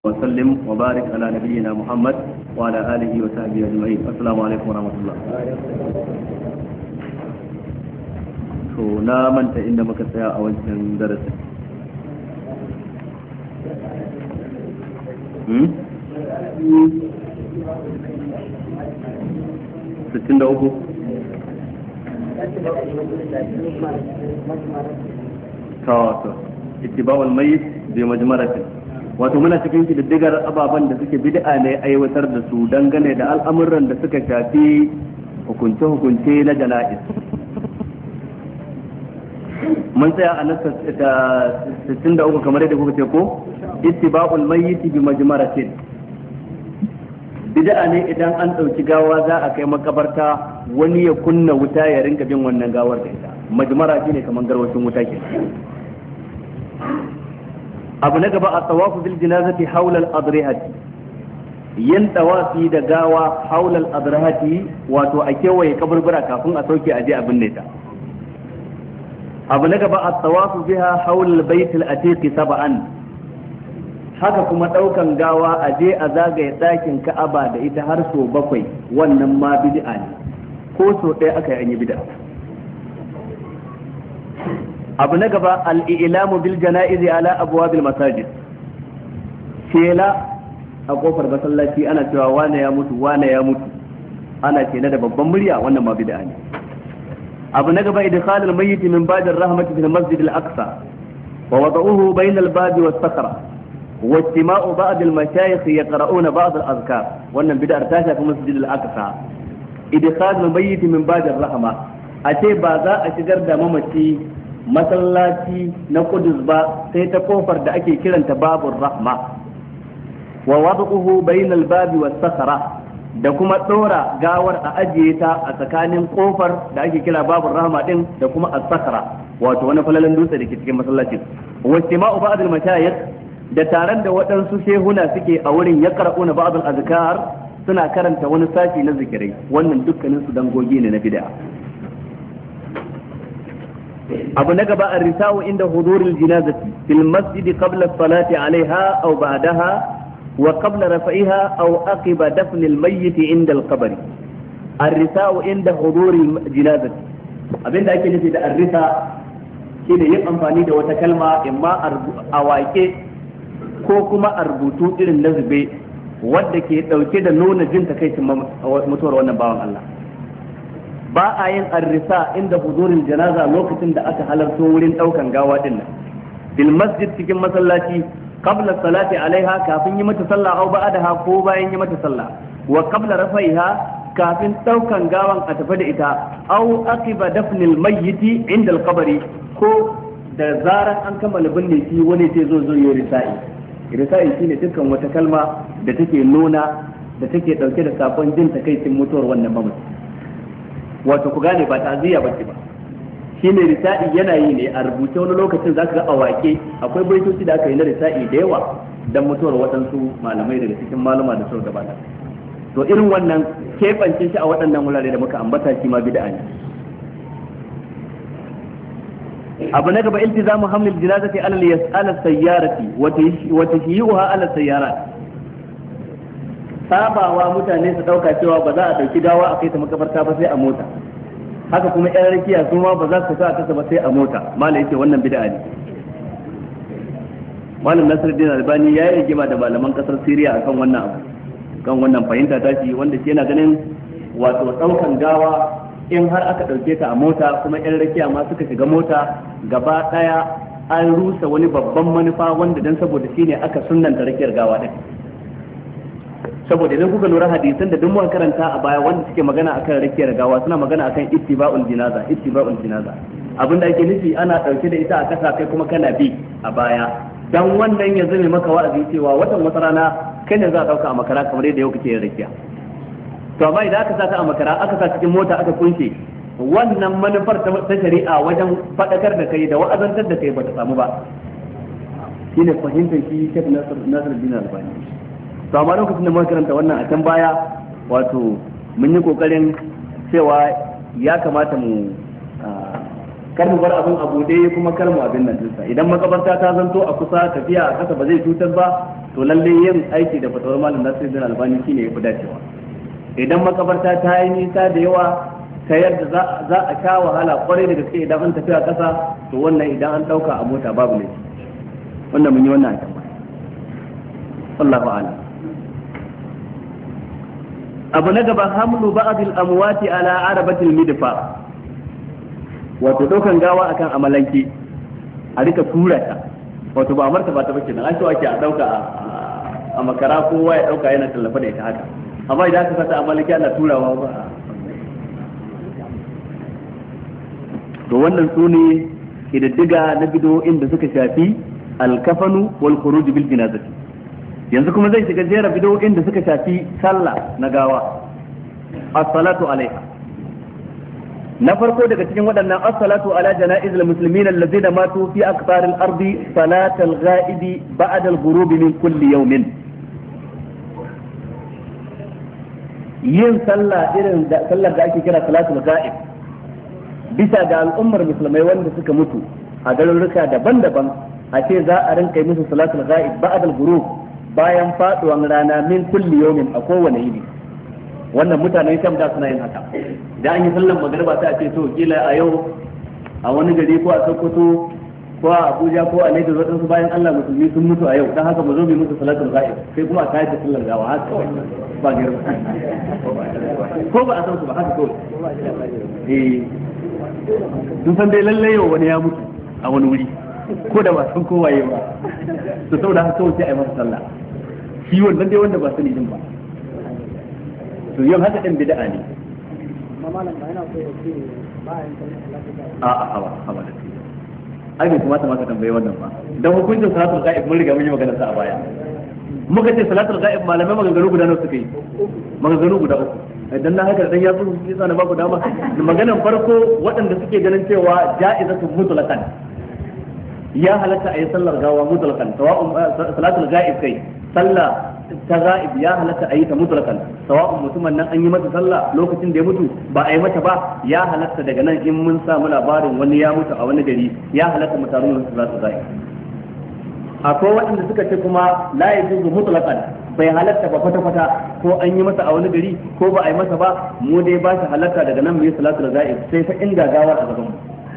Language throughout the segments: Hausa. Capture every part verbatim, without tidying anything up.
وسلم وبارك على نبينا محمد وعلى آله وصحبه أجمعين. السلام عليكم ورحمة الله. to na manta inda muka tsaya a wancan darasin hmm sittin da uku to ittiba'ul mayyit bi majmaratin, wato muna cikin kididdigar ababen da suke bid'a ne aiwatar da su dangane da al'amuran da suka shafi hukunce-hukunce na jana'iz. mun tsaya a nasa sittin da uku kamar yadda kuka ce ko ittiba'ul mayyit bi majmaratin, bid'a ne idan an dauki gawa za a kai makabarta wani ya kunna wuta ya rinka bin wannan gawar da ita. Majmara shine kamar garwashin wuta ke. abu na gaba a tawafu bil janazati hawla al adrihati, yin tawafi da gawa hawla al adrihati, wato a kewaye kaburbura kafin a sauke aje a binne ta. abu na gaba a tawafu biha hawla al bayt al atiq sab'an, haka kuma daukan gawa aje a zagaye dakin Ka'aba da ita har so bakwai, wannan ma bid'a ne, ko so ɗaya aka yi an yi bid'a. abu na gaba al'ilamu bil jana'izi ala abwabil masajid, shela a kofar masallaci ana cewa wane ya mutu wane ya mutu, ana shela da babban murya, wannan ma bid'a ne. abu na gaba idkhal al mayyit min ba'd ar rahmati fil masjid al aqsa wa wada'uhu bayna al bab was sakra wa istima'u ba'd al mashayikh yaqra'una ba'd al azkar, wannan bid'ar ta shafi masjid al aqsa. idkhal al mayyit min ba'd ar rahma, a ce ba za a shigar da mamaci masallaci na Kudus ba sai ta kofar da ake kiranta babur rahma. wa wad'uhu bainal babi was sakhra, da kuma tsora gawar a ajiye ta a tsakanin kofar da ake kira babur rahma din da kuma as-sakhra, wato wani falalan dutse da ke cikin masallacin. wa istima'u ba'd al-mashayikh, da taron da waɗansu shehuna suke a wurin yaqra'una ba'd al-azkar, suna karanta wani sashi na zikirai, wannan dukkanin su dangogi ne na bid'a. abu na gaba ar-risa'u inda huduril janazati fil masjid qabla as-salati 'alayha aw ba'daha wa qabla raf'iha aw aqiba dafn al-mayyit inda al-qabr. ar-risa'u inda huduril janazati, abinda ake nufi da ar-risa shine yin amfani da wata kalma imma a waƙe ko kuma a rubutu irin na zube wanda ke dauke da nuna jin takaicin mutuwar wannan bawan Allah. ba a yin arrisa inda hudurin janaza lokacin da aka halarto wurin daukan gawa din nan bil masjid cikin masallaci qabla salati alaiha, kafin yi mata sallah au ba'daha ko bayan yi mata sallah, wa qabla rafaiha, kafin daukan gawan a tafi da ita, au aqiba dafnil mayyiti inda al-qabri, ko da zaran an kammala binne shi wani sai zo zo yi risa'i. risa'i shine dukkan wata kalma da take nuna da take dauke da sakon jin takaicin mutuwar wannan mamaci. wato ku gane ba ta'ziya bace ba, shine risa'i yana yi ne a rubuce, wani lokacin zaka ga a wake akwai baitoci da aka yi na risa'i da yawa dan mutuwar waɗansu malamai daga cikin maluma da suka gabata. to irin wannan keɓance shi a waɗannan wurare da muka ambata shi ma bid'a ne. abu na gaba iltizamu hamlil janazati ala ala sayyarati wa tashyiyuha ala sayyarat, sabawa mutane su dauka cewa ba za a dauki gawa a kai ta makabarta ba sai a mota, haka kuma yan rakiya su ma ba za su sa kasa ba sai a mota. malam yace wannan bid'a ne. malam Nasiruddin Albani ya yi rigima da malaman kasar Syria akan wannan abu, kan wannan fahimta ta shi, wanda shi yana ganin wato daukan gawa in har aka dauke ta a mota kuma yan rakiya ma suka shiga mota, gaba daya an rusa wani babban manufa wanda dan saboda shine aka sunnanta rakiyar gawa din. saboda idan kuka lura hadisan da duk muka karanta a baya wanda suke magana akan rakiyar gawa suna magana akan ittiba'ul jinaza ittiba'ul jinaza, abinda ake nufi ana dauke da ita a kasa kai kuma kana bi a baya, dan wannan ya zame maka wa'azi cewa watan wata rana kai ne za a dauka a makara kamar yadda yau kake yin rakiya. to amma idan aka saka a makara aka sa cikin mota aka kunshe, wannan manufar ta shari'a wajen fadakar da kai da wa'azantar da kai ba ta samu ba. shine fahimtar shi Sheikh Nasir Nasiruddin Albani. to amma lokacin da muka karanta wannan a can baya, wato mun yi kokarin cewa ya kamata mu kar mu bar abin abu dai kuma kar mu abin nan dinsa, idan makabarta ta zanto a kusa tafiya a kasa ba zai cutar ba to lalle yin aiki da fatawar malam Nasiruddin Albani shine yafi dacewa. Idan makabarta ta yi nisa da yawa ta yadda za a sha wahala kwarai da gaske idan an tafi a ƙasa, to wannan idan an ɗauka a mota babu ne. Wannan mun yi wannan a kan ba. Wallahu a'lam. Abu na gaba, hamlu ba'dil amwati ala arabatil midfa. Wato daukan gawa akan amalanke a rika tura ta. Wato ba amarta ba ta bace nan, an so ake a dauka a makara kowa ya dauka yana tallafa da ita haka. Amma idan aka sata amalanke ana turawa ba. To wannan sune kididdiga na bidoyin da suka shafi al-kafanu wal khuruj bil janazati. Yanzu kuma zai shiga jera bidoyin da suka shafi sallah na gawa, as-salatu alaiha. Na farko daga cikin waɗannan, as-salatu ala janaiz al-muslimin allazina matu fi aqtar al-ardi salat al-ghaibi ba'da al-ghurub min kulli yawmin. Yin sallah irin da sallar da ake kira salatul ghaib bisa ga al'ummar musulmai wanda suka mutu a garuruka daban-daban, a ce za a rinka yi musu salatul ghaib ba'da al-ghurub bayan faduwan rana min kulli yawmin a kowane yini. Wannan mutanen Sham da suna yin haka. Da an yi sallan magriba sai a ce to kila a yau a wani gari ko a Sokoto ko a Abuja ko a Lagos wadansu bayan Allah musulmi sun mutu a yau, dan haka mu zo mu musu salatul ghaib sai kuma a tayar da sallar gawa haka ba girma ko ba a san su ba haka kawai. Eh sun san dai lalle yau wani ya mutu a wani wuri ko da ba san kowaye ba, to saboda haka kawai sai a yi masa sallah. Shi wannan dai wanda ba sani din ba, to yin haka din bid'a ne. Malam ba yana so ya ce ba a yin sallah. A a hawa hawa da ai bai kuma ta tambaye wannan ba, dan hukuncin salatul ghaib mun riga mun yi magana sa a baya. Muka ce salatul ghaib malamai maganganu guda nawa suka yi? Maganganu guda uku. Idan na haka dan ya so shi sana ba ku dama. Maganan farko waɗanda suke ganin cewa ja'izatu mutlaqan, ya halatta a yi sallar gawa mutlaqan, sawa'un salatul ghaib kai sallah ta ga'ib ya halatta a yi ta mutlaqan, sawa'un mutumin nan an yi masa sallah lokacin da ya mutu ba a yi mata ba, ya halatta daga nan in mun samu labarin wani ya mutu a wani gari ya halatta mu taru mu salatu ga'ib. Akwai waɗanda suka ce kuma la yajuzu mutlaqan, bai halatta ba kwata kwata, ko an yi masa a wani gari ko ba a yi masa ba, mu dai ba shi halatta daga nan mu yi salatu ga'ib sai fa in gagawar a gaban mu.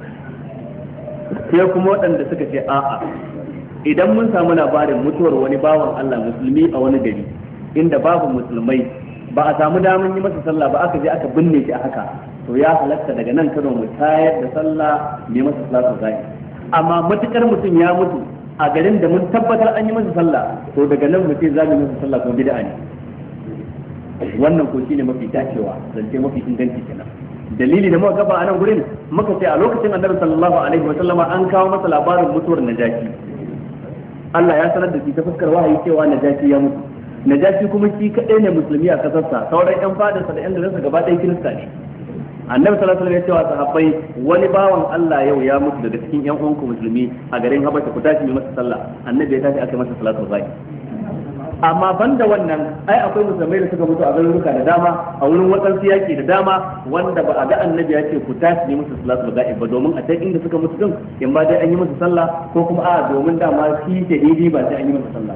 Sai kuma waɗanda suka ce a'a, idan mun samu labarin mutuwar wani bawan Allah musulmi a wani gari inda babu musulmai, ba a samu damar yi masa sallah ba, aka je aka binne shi a haka, to ya halatta daga nan Kano mu tayar da sallah mai masa salatu zai. Amma matukar mutum ya mutu a garin da mun tabbatar an yi masa sallah, to daga nan mutum za mu yi masa sallah ko bid'a ne. Wannan ko shine mafi dacewa, zance mafi inganci kenan. Dalili da muka gaba a nan gurin, muka ce a lokacin Annabi sallallahu alaihi wa sallama an kawo masa labarin mutuwar Najashi. Allah ya sanar da shi ta fuskar wahayi cewa Najashi ya mutu. Najashi kuma shi kadai ne musulmi a kasarsa, sauran yan fadarsa da yan garinsa gaba ɗaya Kirista ne. Annabi sallallahu alaihi wasallam ya ce wa sahabbai, wani bawan Allah yau ya mutu daga cikin yan uwanku musulmi a garin Habasha, ku tashi mu masa sallah. Annabi ya tashi aka masa salatu zai. Amma banda wannan, ai akwai musulmai da suka mutu a garuruka da dama, a wurin wadansu yaki da dama, wanda ba a ga Annabi ya ce ku tashi mu masa salatu zai ba, domin a can inda suka mutu din in ba dai an yi masa sallah, ko kuma a domin dama shi shahidi ba sai an yi masa sallah.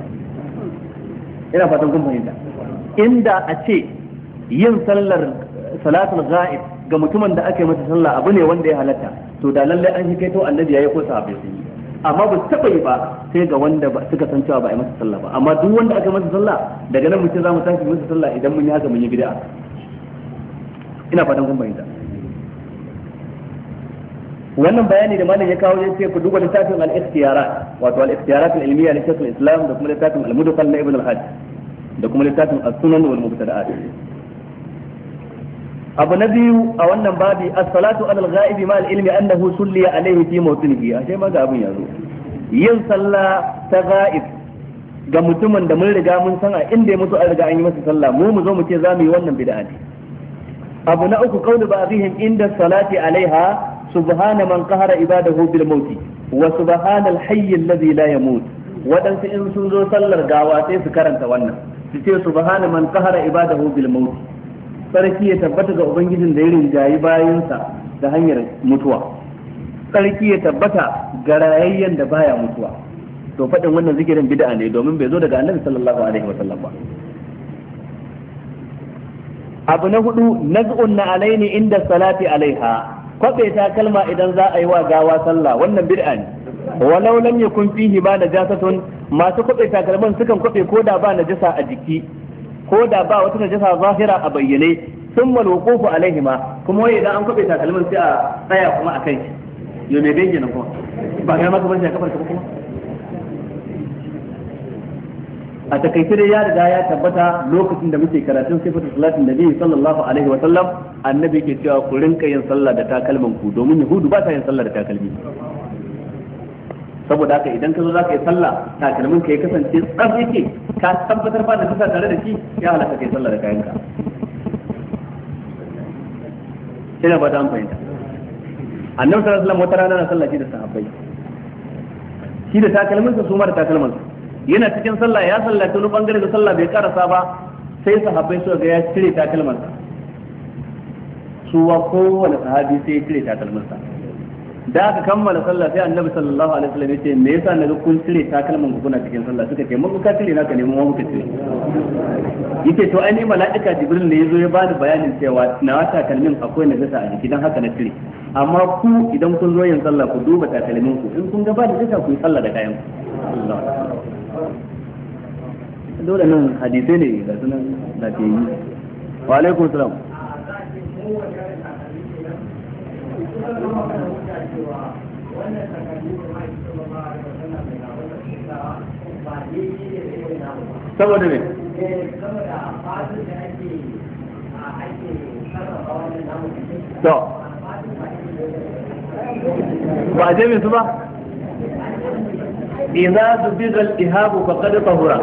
Ina fatan kun fahimta. Inda a ce yin sallar salatul ghaib ga mutumin da aka yi masa sallah abu ne wanda ya halatta, to da lallai an shi kai to Annabi ya yi ko sahabbai sun yi. Amma ba su taɓa yi ba sai ga wanda suka san cewa ba a yi masa sallah ba. Amma duk wanda aka yi masa sallah, daga nan mutum za mu tashi masa sallah idan mun yi haka mun yi bid'a. Ina fatan kun bayyana. Wannan bayani da malam ya kawo ya ce ku duba littafin al-ikhtiyarat, wato al-ikhtiyarat al-ilmiyya li shaykh al-islam, da kuma littafin al-mudkhal na ibn al-hajj, da kuma littafin as-sunan wal mubtada'at. Abu na biyu a wannan babi, as-salatu ala al-ghaibi ma al-ilmi annahu sulliya alayhi fi mawtinihi. Ashe ma ga abin yazo, yin sallah ta ghaib ga mutumin da mun riga mun san a inda ya mutu an riga an yi masa sallah, mu mu zo mu ce za mu yi wannan bid'a ne. Abu na uku, qawlu ba'dihim inda salati alaiha subhana man qahara ibadahu bil mauti wa subhana al-hayy alladhi la yamut. Wadansu in sun zo sallar gawa sai su karanta wannan, su ce subhana man qahara ibadahu bil mauti, sarki ya tabbata ga ubangijin da ya rinjayi bayansa da hanyar mutuwa, sarki ya tabbata ga rayayyen da baya mutuwa. to faɗin wannan zikirin bid'a ne domin bai zo daga annabi sallallahu alaihi wasallam ba. abu na hudu naz'un na alaini inda salati alaiha, kwabe ta kalma idan za a yi wa gawa sallah, wannan bid'a ne. walau lam yakun fihi ba najasatun, masu kwabe takalman sukan kwabe ko da ba najasa a jiki ko da ba wata najasa zahira a bayyane, sun mal wuqufu alaihima, kuma wai idan an kwabe takalman sai a tsaya kuma a kai yo me gange nan kuma ba ga maka ban kafar ka kuma. a takaice dai ya riga ya tabbata lokacin da muke karatun sifatu salatin nabi sallallahu alaihi wa sallam, annabi ke cewa ku rinka yin sallah da takalman ku domin yahudu ba ta yin sallah da takalmi. saboda haka idan ka zo za ka yi sallah takalmin ka ya kasance tsaf yake ka tabbatar ba da kasa tare da shi, ya halatta kai sallah da kayanka. ina ba ta fahimta. annabi sallallahu alaihi wasallam wata rana na sallah shi da sahabbai, shi da takalmin sa su ma da takalman sa, yana cikin sallah ya sallaci wani bangare da sallah bai karasa ba, sai sahabbai suka ga ya cire takalman sa, suwa kowane sahabi sai ya cire takalman sa. da aka kammala sallah sai annabi sallallahu alaihi wasallam yace me yasa naga kun cire takalman ku kuna cikin sallah, suka ce mun ka cire naka ne mun muka cire. yace to ai ne mala'ika jibril ne yazo ya bani bayanin cewa na takalmin akwai najasa a jiki dan haka na cire, amma ku idan kun zo yin sallah ku duba takalmin ku, in kun ga ba najasa ku yi sallah da kayan ku. dole nan hadisi ne ga sunan lafiyayi. wa alaikum salam. saboda ne to ba a jami su ba idza dubiga al-ihabu faqad tahura,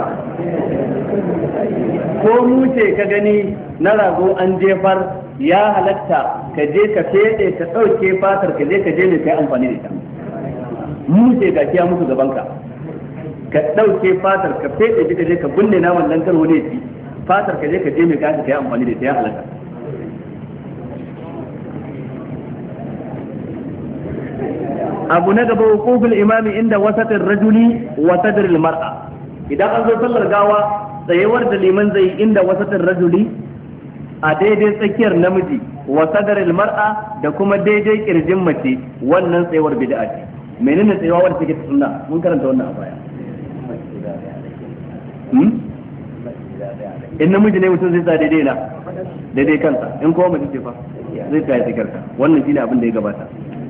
ko mu ce ka gani na rago an jefar ya halatta ka je ka fede ka dauke fatar ka je ka je ne kai amfani da ita. mu ce ga kiya musu gaban ka ka dauke fatar ka fede ka je ka binne naman dan karo ne ci fatar ka je ka je mai ka kai amfani da ita, ya halatta. abu na gaba hukukul imami inda wasatin rajuli wa sadril mar'a, idan an zo sallar gawa tsayewar da liman zai inda wasatin rajuli a daidai tsakiyar namiji wa sadril mar'a da kuma daidai kirjin mace, wannan tsayewar bid'a ce. menene tsayewa wanda take sunna? mun karanta wannan a baya. in namiji ne mutum zai sa daidai na daidai kansa, in kuma mace ce fa zai tsaya tsikarta. wannan shine abin da ya gabata.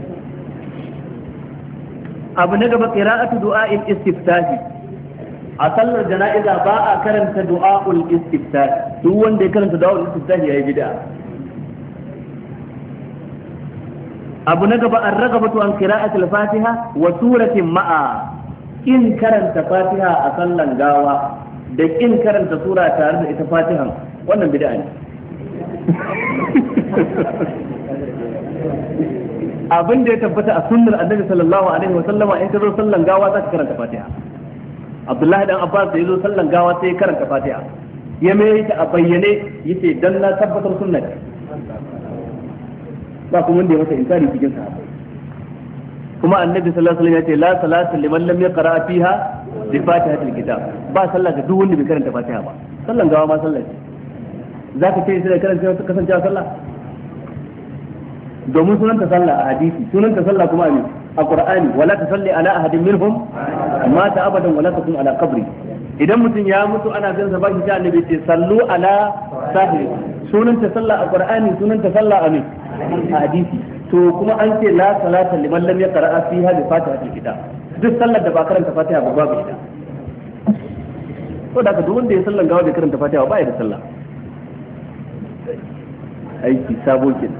abu na gaba qira'atu du'a'il istiftahi, a sallar jana'iza ba a karanta du'a'ul istiftahi, duk wanda ya karanta du'a'ul istiftahi yayi bid'a. abu na gaba ar-raghabatu an qira'atil fatiha wa suratin ma'a, in karanta fatiha a sallan gawa da in karanta sura tare da ita fatihan, wannan bid'a ne. abin da ya tabbata a sunnar annabi sallallahu alaihi wa sallama, in ka zo sallan gawa za ka karanta fatiha. abdullahi dan abbas da ya zo sallan gawa sai ya karanta fatiha, ya mai ta a bayyane yace dan na tabbatar sunna ce, ba kuma wanda ya masa inkari cikin sahabbai. kuma annabi sallallahu alaihi wasallam ya ce la salata liman lam yaqra fiha bi fatihatil kitab, ba sallah ga duk wanda bai karanta fatiha ba. sallan gawa ma sallah ce, zaka ce sai karanta kasancewa sallah? domin sunanta sallah a hadisi, sunanta sallah kuma ne a qur'ani, wala tusalli ala ahadin minhum mata abadan wala takun ala qabri. idan mutum ya mutu ana bin sa bashi sai annabi ce sallu ala sahibi, sunanta sallah a qur'ani, sunanta sallah a a hadisi. to kuma an ce la salata liman lam yaqra fiha bi fatihatil kitab, duk sallar da ba karanta fatiha ba babu ita. to da duk wanda ya sallan gawa bai karanta fatiha ba ya da sallah, aiki sabo kenan.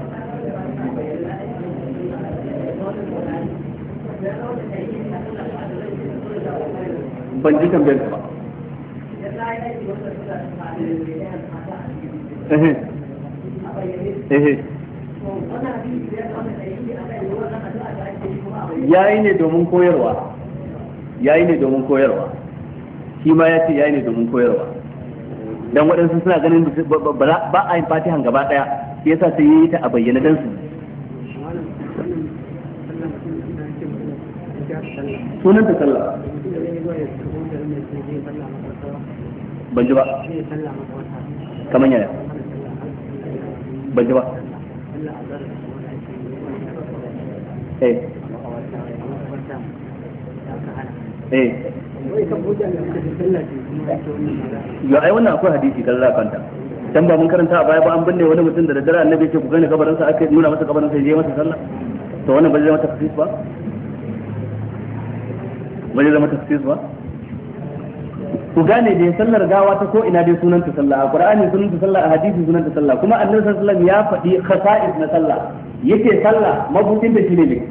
ban ji tambayar ba. ehe ehe yayi ne domin koyarwa, yayi ne domin koyarwa, shi ma ya ce yayi ne domin koyarwa. dan waɗansu suna ganin ba a yin fatihan gaba ɗaya, shi yasa sai yi ta a bayyana dan su. sunan ta sallah ban ji ba kaman yaya ban ji ba eh eh yo ai wannan akwai hadisi kan kanta dan ba mun karanta a baya ba an binne wani mutum da daddare annabi ya ce ku gane kabarin sa aka nuna masa kabarin sa je masa sallah to wannan ba zai mata tafsir ba ba zai mata tafsir ba ku gane da sallar gawa ta ko ina dai sunan ta sallah a qur'ani sunan ta sallah a hadisi sunan ta sallah kuma annabi sallallahu alaihi wasallam ya faɗi khasa'is na sallah yake sallah mabutin da shine ne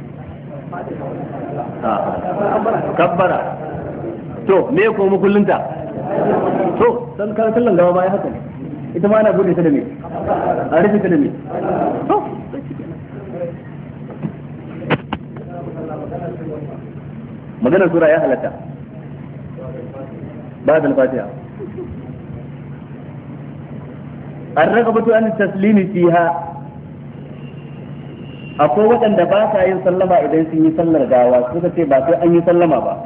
kabbara to me ko mu kullunta to san kan sallan gawa ma ya haka ne ita ma ana bude ta da me a rufe ta da me to maganar sura ya halatta بعد الفاتحة الرغبة عن التسليم فيها akwai waɗanda ba sa yin sallama idan sun yi sallar gawa suka ce ba sai an yi sallama ba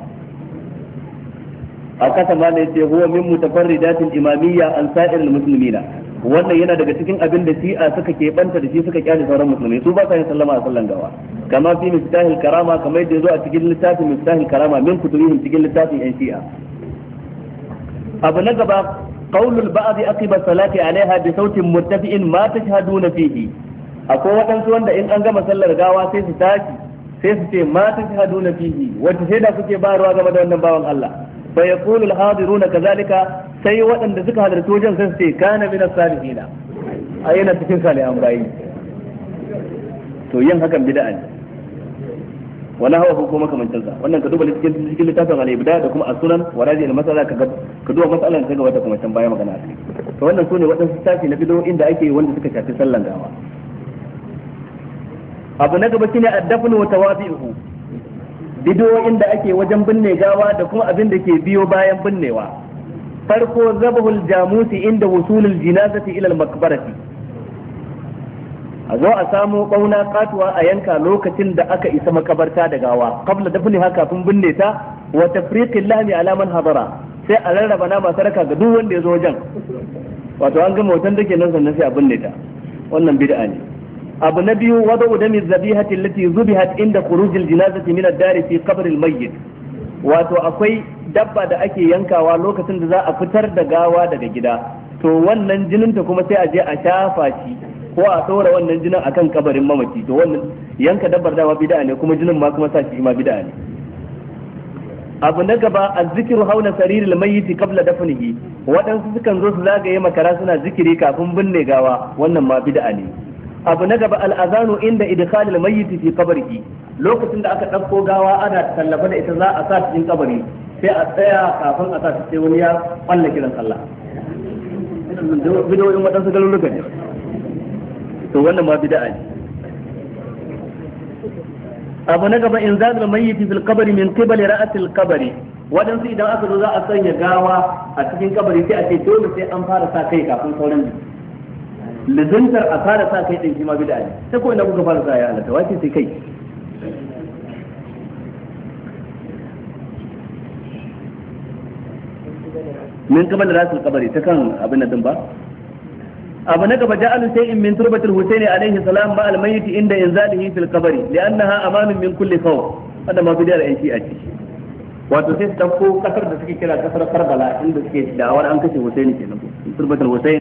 a kasa ma ne ce huwa min mutafarridatil imamiyya an sa'iril muslimina wannan yana daga cikin abin da shi'a suka ke banta da shi suka kyale sauran musulmai su ba sa yin sallama a sallan gawa kama fi miftahil karama kamar yadda yazo a cikin littafin miftahil karama min kutubihim cikin littafin yan shi'a abu na gaba qaulul ba'd aqiba salati alaiha bi sautin murtafi'in ma tashhaduna fihi akwai waɗansu wanda in an gama sallar gawa sai su tashi sai su ce ma tashhaduna fihi wata shaida kuke bayarwa game da wannan bawan Allah fa yaqulu al-hadiruna kadhalika sai waɗanda suka halarci wajen sai su ce kana min as-salihin ayyana cikin salihan bayi to yin hakan bid'a ne wala hawa ko kuma kamancin sa wannan ka duba cikin cikin littafin al-ibda da kuma as-sunan wa raji al-masala ka ka duba masalan ta gaba da kuma can baya magana akai to wannan sune waɗansu tashi na bid'o'in da ake wanda suka shafi sallan gawa abu na gaba shine addafnu wa tawabi'uhu bid'o'in da ake wajen binne gawa da kuma abin da ke biyo bayan binnewa farko zabahul jamusi inda wusulul jinazati ila al-maqbarati a zo a samu bauna katuwa a yanka lokacin da aka isa makabarta da gawa qabla dafniha kafin binne ta wa tafriqil lahmi ala man hadara sai a rarraba nama saraka ga duk wanda ya zo wajen wato an gama hoton dake nan sannan sai a binne ta wannan bid'a ne abu na biyu wada'u dami zabihati allati zubihat inda khurujil janazati min ad-dar fi qabr al-mayyit wato akwai dabba da ake yankawa lokacin da za a fitar da gawa daga gida to wannan jinin ta kuma sai a je a shafa shi ko a ɗora wannan jinin akan kabarin mamaci to wannan yanka dabbar dama bid'a ne kuma jinin ma kuma sa shi ma bid'a ne abu na gaba azzikiru hauna sariril mayyit qabla dafnihi waɗansu sukan zo su zagaye makara suna zikiri kafin binne gawa wannan ma bid'a ne abu na gaba al'azanu inda idkhalil mayyit fi qabrihi lokacin da aka ɗauko gawa ana tallafa da ita za a sa cikin kabari sai a tsaya kafin a sa sai wani ya kwalla kiran sallah bidoyin waɗansu garuruka ne to wannan ma bid'a ne abu na gaba inzalul mayyit fil qabri min qibali ra'sil qabri waɗansu idan aka zo za a sanya gawa a cikin kabari sai a ce dole sai an fara sa kai kafin sauran lizintar a fara sa kai din shi ma bid'a ne sai ko ina kuka fara sa ya Allah wace sai kai min qibali ra'sil qabri ta kan abin nan ba abu na gaba ja'alu shay'in min turbatil husaini alaihi salam ba al-mayyit inda inzalihi fil qabri li'annaha amanun min kulli khawf hada ma bidiyar aiki a ciki wato sai su dauko kasar da suke kira kasar Karbala inda suke da'awar an kashe Husaini kenan turbatil husaini